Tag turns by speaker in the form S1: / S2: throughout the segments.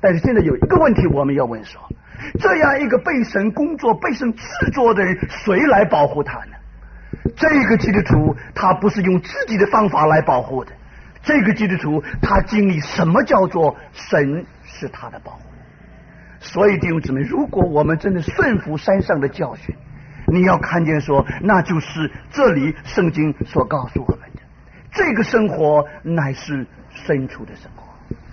S1: 但是现在有一个问题我们要问说，这样一个被神工作被神制作的人，谁来保护他呢？这个基督徒他不是用自己的方法来保护的，这个基督徒他经历什么叫做神是他的保护。所以弟兄姊妹，如果我们真的顺服山上的教训，你要看见说，那就是这里圣经所告诉我们的，这个生活乃是深处的生活，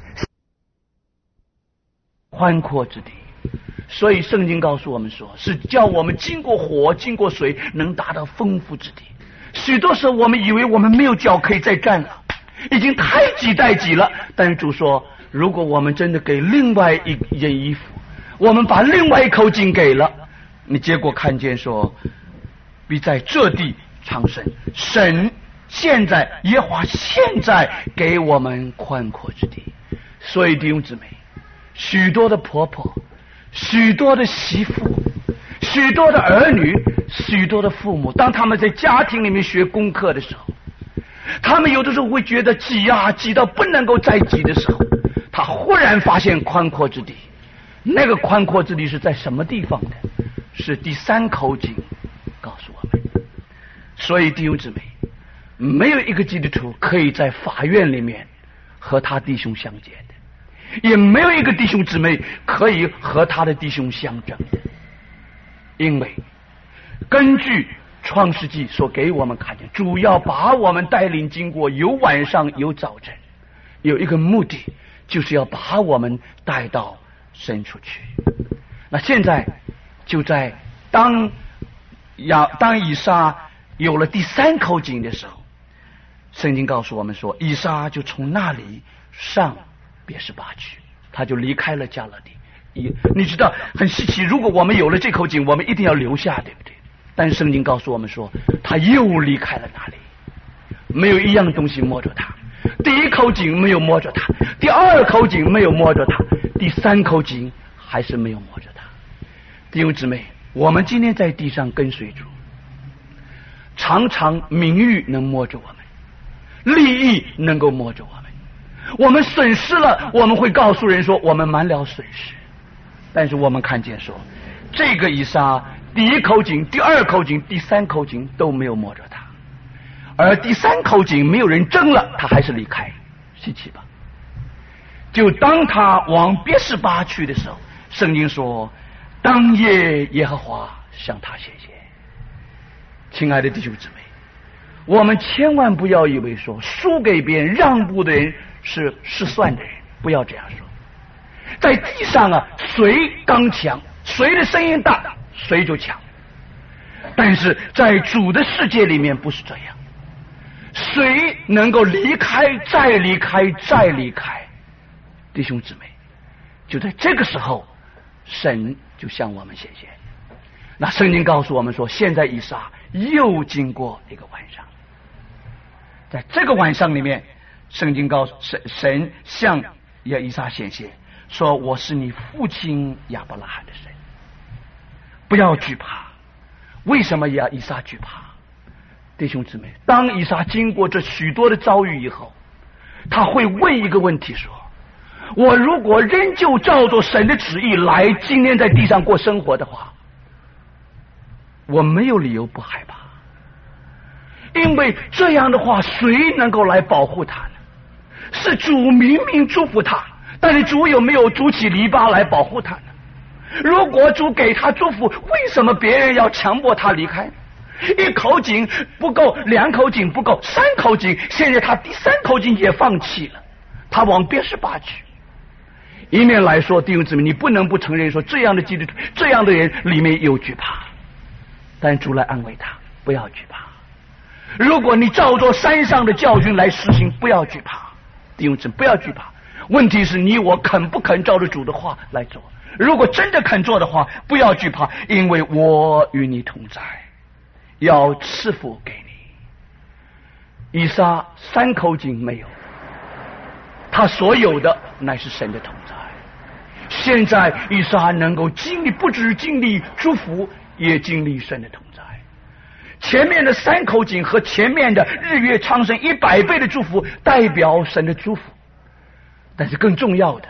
S1: 宽阔之地。所以圣经告诉我们说，是叫我们经过火经过水能达到丰富之地。许多时候我们以为我们没有脚可以再站了，已经太挤太挤了，但是主说，如果我们真的给另外一件衣服，我们把另外一口井给了你，结果看见说，必在这地长生。神现在耶和华现在给我们宽阔之地。所以弟兄姊妹，许多的婆婆，许多的媳妇，许多的儿女，许多的父母，当他们在家庭里面学功课的时候，他们有的时候会觉得挤啊挤到不能够再挤的时候，他忽然发现宽阔之地。那个宽阔之地是在什么地方的？是第三口井告诉我们。所以弟兄姊妹，没有一个基督徒可以在法院里面和他弟兄相见的，也没有一个弟兄姊妹可以和他的弟兄相争的。因为根据创世纪所给我们看见，主要把我们带领经过有晚上有早晨，有一个目的，就是要把我们带到深处去。那现在就在当以撒有了第三口井的时候，圣经告诉我们说，以撒就从那里上别是巴去，他就离开了迦勒底。你知道很稀奇，如果我们有了这口井，我们一定要留下，对不对？但是圣经告诉我们说，他又离开了那里，没有一样东西摸着他。第一口井没有摸着他，第二口井没有摸着他，第三口井还是没有摸着他。弟兄姊妹，我们今天在地上跟随主，常常名誉能摸着我们，利益能够摸着我们，我们损失了，我们会告诉人说我们满了损失。但是我们看见说，这个以撒第一口井、第二口井、第三口井都没有摸着他，而第三口井没有人争了，他还是离开。稀奇吧？就当他往别是巴去的时候，圣经说，当夜耶和华向他显现。亲爱的弟兄姊妹，我们千万不要以为说输给别人让步的人是失算的人，不要这样说。在地上啊，谁刚强，谁的声音大，谁就强。但是在主的世界里面不是这样，谁能够离开再离开再离开，弟兄姊妹，就在这个时候神就向我们显现。那圣经告诉我们说，现在以撒又经过一个晚上，在这个晚上里面，圣经告诉神向以撒显现，说我是你父亲亚伯拉罕的神，不要惧怕。为什么以撒惧怕？弟兄姊妹，当以撒经过这许多的遭遇以后，他会问一个问题说，我如果仍旧照着神的旨意来今天在地上过生活的话，我没有理由不害怕。因为这样的话，谁能够来保护他呢？是主明明祝福他，但是主有没有筑起篱笆来保护他呢？如果主给他祝福，为什么别人要强迫他离开呢？一口井不够，两口井不够，三口井，现在他第三口井也放弃了，他往别是巴去。一面来说，弟兄姊妹，你不能不承认说，这样的基督徒，这样的人里面有惧怕，但主来安慰他，不要惧怕。如果你照着山上的教训来实行，不要惧怕，弟兄姊妹，不要惧怕。问题是你我肯不肯照着主的话来做。如果真的肯做的话，不要惧怕，因为我与你同在，要赐福给你。以撒三口井没有，他所有的乃是神的同在。现在以撒能够经历，不只是经历祝福，也经历神的同在。前面的三口井和前面的日月昌盛100倍的祝福代表神的祝福，但是更重要的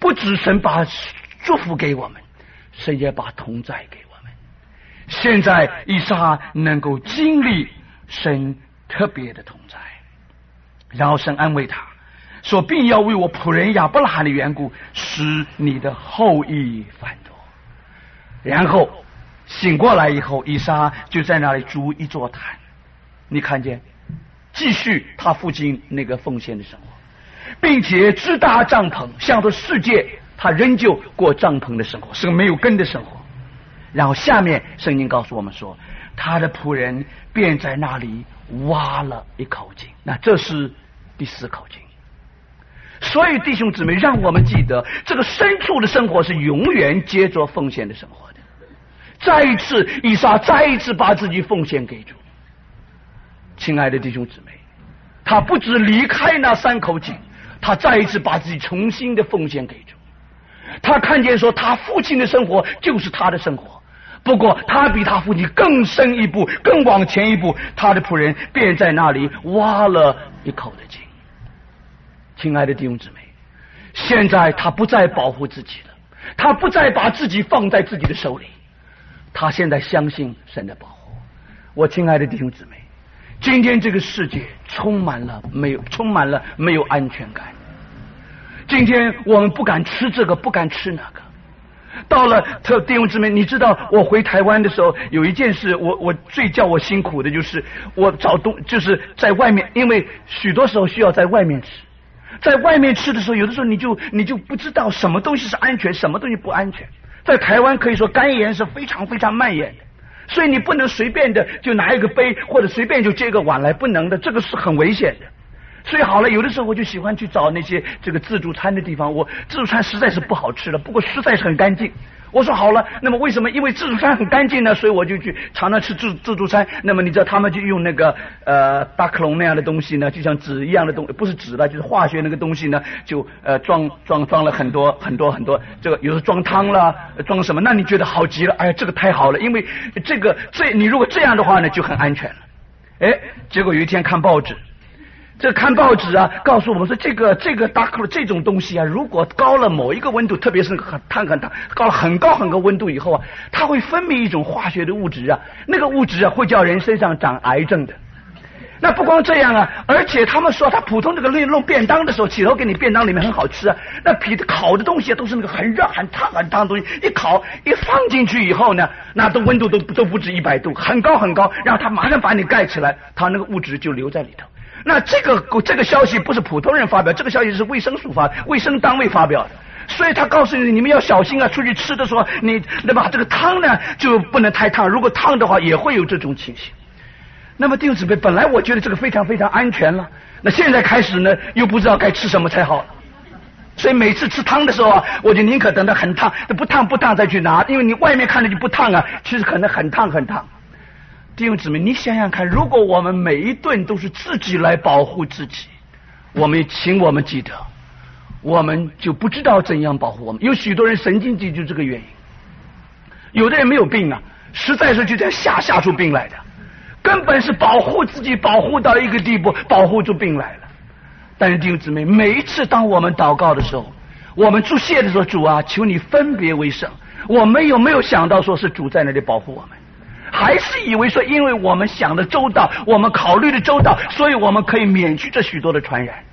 S1: 不只神把祝福给我们，神也把同在给我们。现在以撒能够经历神特别的同在，然后神安慰他说，并要为我仆人亚伯拉罕的缘故，使你的后裔繁多。然后醒过来以后，以撒就在那里筑一座坛，你看见，继续他父亲那个奉献的生活，并且支搭帐篷，向着世界他仍旧过帐篷的生活，是个没有根的生活。然后下面圣经告诉我们说，他的仆人便在那里挖了一口井。那这是第4口井。所以弟兄姊妹，让我们记得，这个深处的生活是永远接着奉献的生活的。再一次，以撒再一次把自己奉献给主。亲爱的弟兄姊妹，他不只离开那3口井，他再一次把自己重新的奉献给主。他看见说，他父亲的生活就是他的生活，不过他比他父亲更深一步，更往前一步，他的仆人便在那里挖了一口的井。亲爱的弟兄姊妹，现在他不再保护自己了，他不再把自己放在自己的手里，他现在相信神的保护。我亲爱的弟兄姊妹，今天这个世界充满了没有安全感。今天我们不敢吃这个，不敢吃那个。到了弟兄姊妹，你知道我回台湾的时候，有一件事我最叫我辛苦的，就是我就是在外面，因为许多时候需要在外面吃。在外面吃的时候，有的时候你就不知道什么东西是安全，什么东西不安全。在台湾可以说肝炎是非常非常蔓延的，所以你不能随便的就拿一个杯或者随便就接个碗来，不能的，这个是很危险的。所以好了，有的时候我就喜欢去找那些这个自助餐的地方，我自助餐实在是不好吃了，不过实在是很干净。我说好了，那么为什么？因为自助餐很干净呢，所以我就去常常吃自助餐。那么你知道他们就用那个巴克隆那样的东西呢，就像纸一样的东西，不是纸了，就是化学那个东西呢，就装了很多这个，有时候装汤了，装什么？那你觉得好极了，哎呀，这个太好了，因为你如果这样的话呢，就很安全了。哎，结果有一天看报纸。看报纸啊，告诉我们说这个达克这种东西啊，如果高了某一个温度，特别是很烫，高了很高温度以后啊，它会分泌一种化学的物质啊，那个物质啊会叫人身上长癌症的。那不光这样啊，而且他们说他普通这个弄便当的时候，起头给你便当里面很好吃啊，那烤的东西啊都是那个很热很烫的东西，一放进去以后呢，那的温度都不止100度，很高，然后他马上把你盖起来，他那个物质就留在里头。那这个消息不是普通人发表，这个消息是卫生单位发表的，所以他告诉你们要小心啊，出去吃的时候你对吧，这个汤呢就不能太烫，如果烫的话也会有这种情形。那么弟兄姊妹，本来我觉得这个非常非常安全了，那现在开始呢又不知道该吃什么才好了，所以每次吃汤的时候啊，我就宁可等到很烫，不烫再去拿，因为你外面看着就不烫啊，其实可能很烫。弟兄姊妹，你想想看，如果我们每一顿都是自己来保护自己，请我们记得，我们就不知道怎样保护我们。有许多人神经质就这个原因，有的人没有病啊，实在是就这样吓出病来的，根本是保护自己保护到一个地步，保护出病来了。但是弟兄姊妹，每一次当我们祷告的时候，我们祝谢的时候，主啊，求你分别为圣，我们有没有想到说是主在那里保护我们？还是以为说，因为我们想的周到，我们考虑的周到，所以我们可以免去这许多的传染。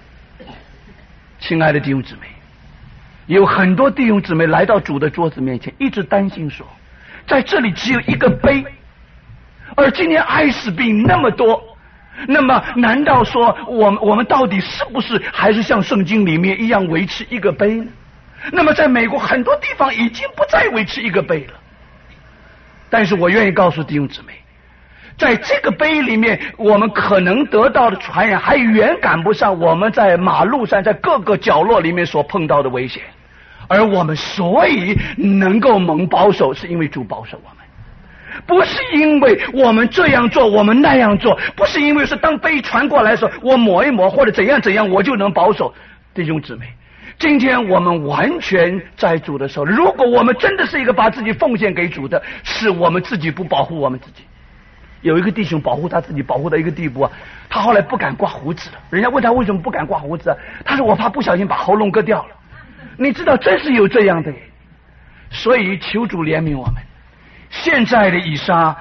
S1: 亲爱的弟兄姊妹，有很多弟兄姊妹来到主的桌子面前，一直担心说，在这里只有一个杯，而今天艾滋病那么多，那么难道说我们到底是不是还是像圣经里面一样维持一个杯呢？那么在美国很多地方已经不再维持一个杯了。但是我愿意告诉弟兄姊妹，在这个杯里面，我们可能得到的传染还远赶不上我们在马路上在各个角落里面所碰到的危险，而我们所以能够蒙保守，是因为主保守我们，不是因为我们这样做我们那样做，不是因为是当杯传过来的时候我抹一抹或者怎样我就能保守。弟兄姊妹，今天我们完全在主的手里，如果我们真的是一个把自己奉献给主的，是我们自己不保护我们自己。有一个弟兄保护他自己保护到一个地步啊，他后来不敢刮胡子了，人家问他为什么不敢刮胡子啊，他说我怕不小心把喉咙割掉了。 你知道真是有这样的人，所以求主怜悯我们。现在的以撒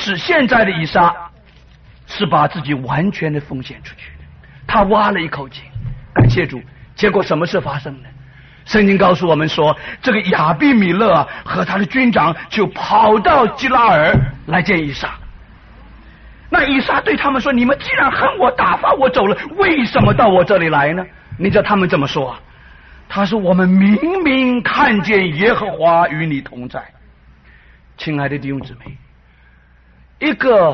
S1: 是把自己完全的奉献出去的，他挖了一口井，感谢主。结果什么事发生呢？圣经告诉我们说，这个亚比米勒和他的军长就跑到基拉尔来见以撒。那以撒对他们说，你们既然恨我，打发我走了，为什么到我这里来呢？你知道他们怎么说啊？他说，我们明明看见耶和华与你同在。亲爱的弟兄姊妹，一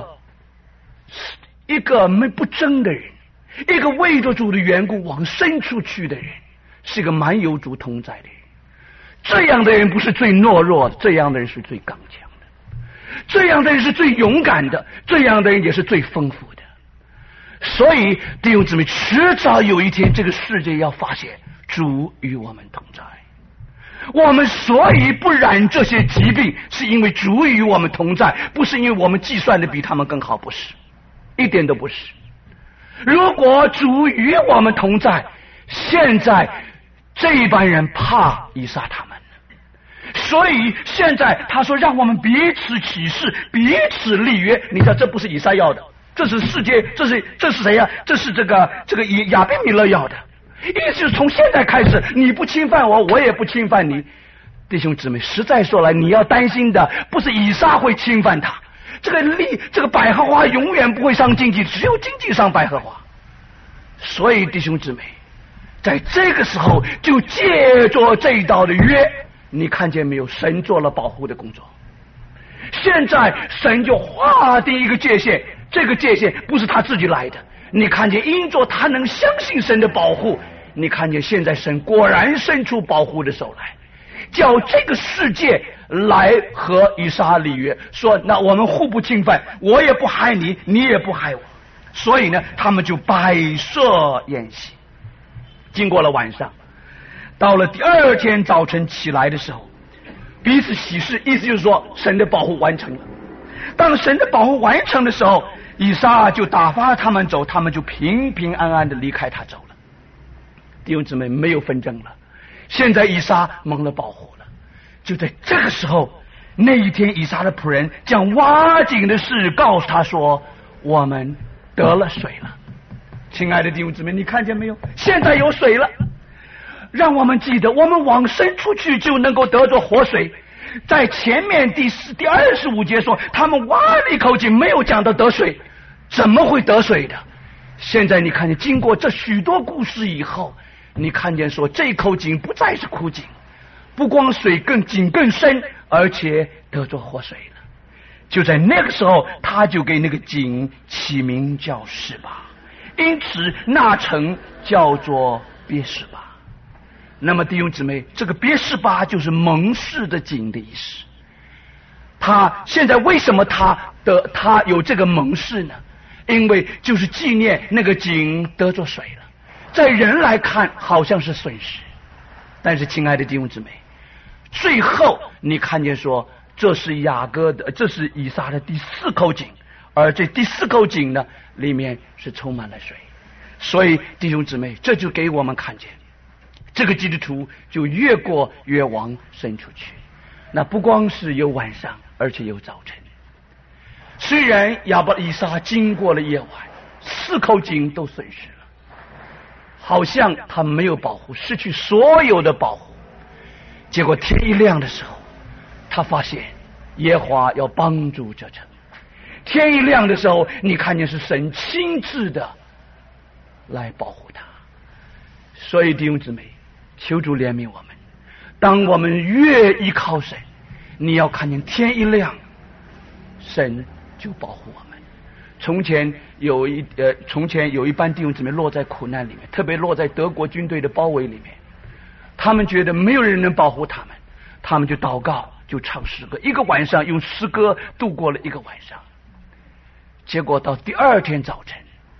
S1: 个不争的人，一个为着主的缘故往深处去的人，是一个蛮有主同在的人。这样的人不是最懦弱的，这样的人是最刚强的，这样的人是最勇敢的，这样的人也是最丰富的。所以弟兄姊妹，迟早有一天这个世界要发现主与我们同在。我们所以不染这些疾病，是因为主与我们同在，不是因为我们计算的比他们更好，不是，一点都不是。如果主与我们同在，现在这一般人怕以撒他们，所以现在他说让我们彼此起誓，彼此立约。你知道这不是以撒要的，这是世界，这是谁呀？这是这个亚比米勒要的。意思是从现在开始，你不侵犯我，我也不侵犯你。弟兄姊妹，实在说来，你要担心的不是以撒会侵犯他，这个百合花永远不会伤经济，只有经济伤百合花。所以弟兄姊妹，在这个时候就借着这一道的约，你看见没有？神做了保护的工作。现在神就划定一个界限，这个界限不是他自己来的。你看见因着他能相信神的保护，你看见现在神果然伸出保护的手来，叫这个世界来和以撒立约，说那我们互不侵犯，我也不害你，你也不害我。所以呢，他们就摆设宴席。经过了晚上，到了第二天早晨起来的时候，彼此喜事，意思就是说神的保护完成了。当神的保护完成的时候，以撒就打发他们走，他们就平平安安的离开他走了。弟兄姊妹，没有纷争了，现在以撒蒙了保护了。就在这个时候，那一天以撒的仆人将挖井的事告诉他说，我们得了水了。亲爱的弟兄姊妹，你看见没有？现在有水了。让我们记得，我们往深处去就能够得着活水。在前面第25节说，他们挖了一口井，没有讲到得水，怎么会得水的？现在你看见，经过这许多故事以后，你看见说这口井不再是枯井，不光水井更深，而且得着活水了。就在那个时候，他就给那个井起名叫示巴，因此那城叫做别示巴。那么弟兄姊妹，这个别示巴就是蒙氏的井的意思。他现在为什么他有这个蒙氏呢？因为就是纪念那个井得着水了。在人来看好像是损失，但是亲爱的弟兄姊妹，最后你看见说这是这是以撒的第4口井，而这第4口井呢，里面是充满了水。所以弟兄姊妹，这就给我们看见这个基督徒就越过越往深处去。那不光是有晚上，而且有早晨。虽然以撒经过了夜晚，4口井都损失了，好像他没有保护，失去所有的保护。结果天一亮的时候，他发现耶和华要帮助这城。天一亮的时候，你看见是神亲自的来保护他。所以弟兄姊妹，求主怜悯我们。当我们越依靠神，你要看见天一亮，神就保护我们。从前有一班弟兄姊妹落在苦难里面，特别落在德国军队的包围里面，他们觉得没有人能保护他们，他们就祷告，就唱诗歌，一个晚上用诗歌度过了一个晚上。结果到第2天早晨，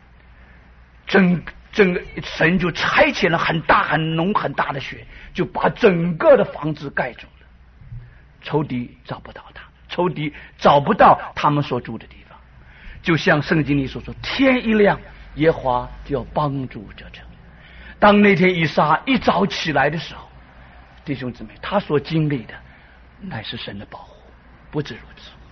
S1: 整个神就差遣了很大很浓很大的雪，就把整个的房子盖住了。仇敌找不到他，仇敌找不到他们所住的地方。就像圣经里所说，天一亮，耶和华就要帮助这城。当那天以撒一早起来的时候， 弟兄姊妹，他所经历的乃是神的保护，不止如此。